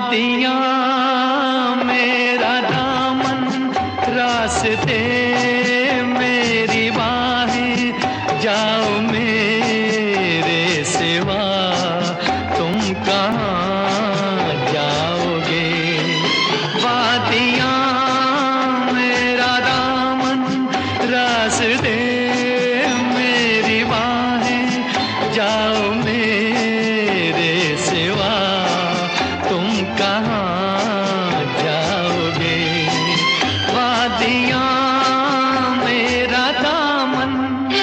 वादियाँ मेरा दामन, रास्ते मेरी बाहें, जाओ मेरे सिवा तुम कहाँ जाओगे। वादियाँ मेरा दामन, रास्ते मेरी बाहें, जाओ मेरे सिवा तुम कहाँ जाओगे। वादियाँ मेरा दामन।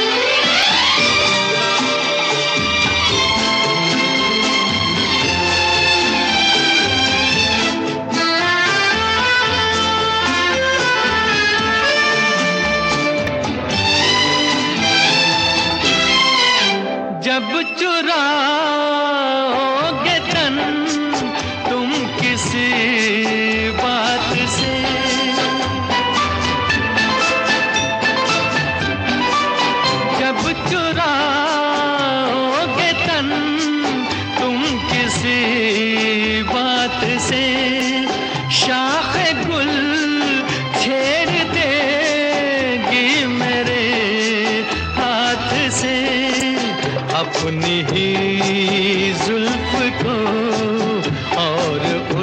जब चुराओगे तन तुम किसी बात से, जब चुराओगे तन तुम किसी बात से, शाख गुल छेड़ देगी मेरे हाथ से। अपनी ही जुल्फ को और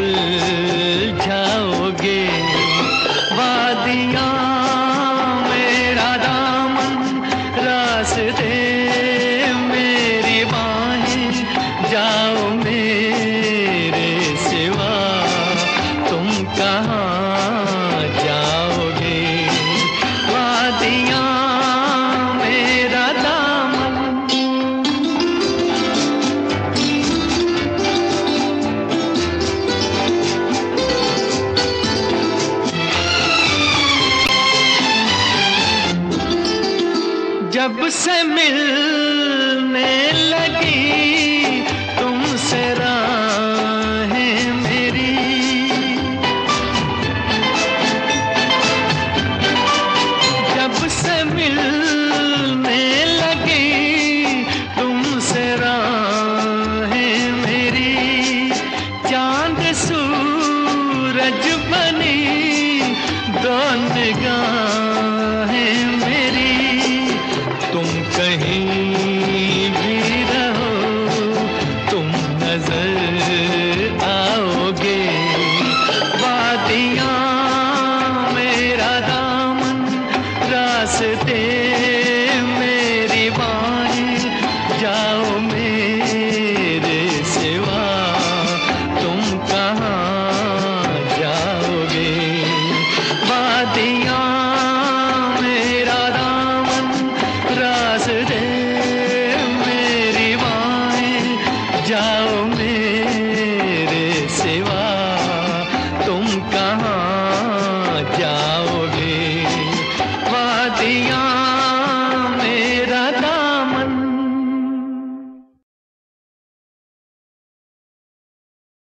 उलझाओगे। वादियाँ मेरा दामन, रास्ते मेरी बाहें, जाओ मेरे सिवा तुम कहाँ जाओगे। वादियाँ मेरा दामन। जब से मिलने लगी तुमसे राहें मेरी, जब से मिलने लगी तुमसे राहें मेरी, चांद सूरज बनी दो निगाहें मेरी। तुम कहीं भी रहो तुम नजर आओगे। वादियाँ मेरा दामन, रास्ते